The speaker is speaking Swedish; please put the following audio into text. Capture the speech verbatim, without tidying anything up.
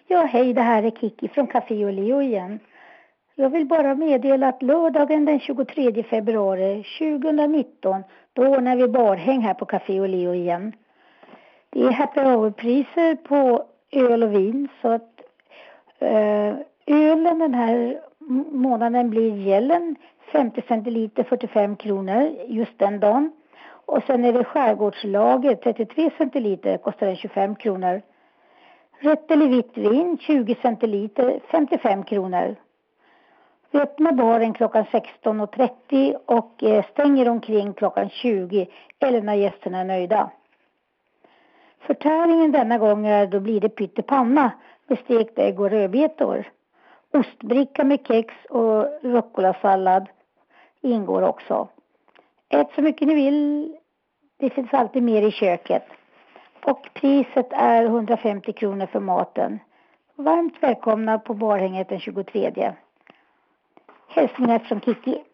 Ja, hej, det här är Kiki från Café och Leo igen. Jag vill bara meddela att lördagen den tjugotredje februari tjugonitton, då ordnar vi barhäng här på Café och Leo igen. Det är happy hour-priser på öl och vin, så att eh, ölen den här månaden blir gällen femtio centiliter fyrtiofem kronor just den dagen. Och sen är det skärgårdslager trettiotre centiliter, kostar den tjugofem kronor. Rött eller vitt vin tjugo centiliter femtiofem kronor. Vi öppnar baren klockan sexton och trettio och stänger omkring klockan tjugo eller när gästerna är nöjda. Förtäringen denna gång är då blir det pyttepanna med stekt ägg och rödbetor. Ostbricka med kex och rucola-sallad ingår också. Ät så mycket ni vill. Det finns alltid mer i köket. Och priset är hundrafemtio kronor för maten. Varmt välkomna på barhänget den tjugotredje. Hälsningar från Kiki.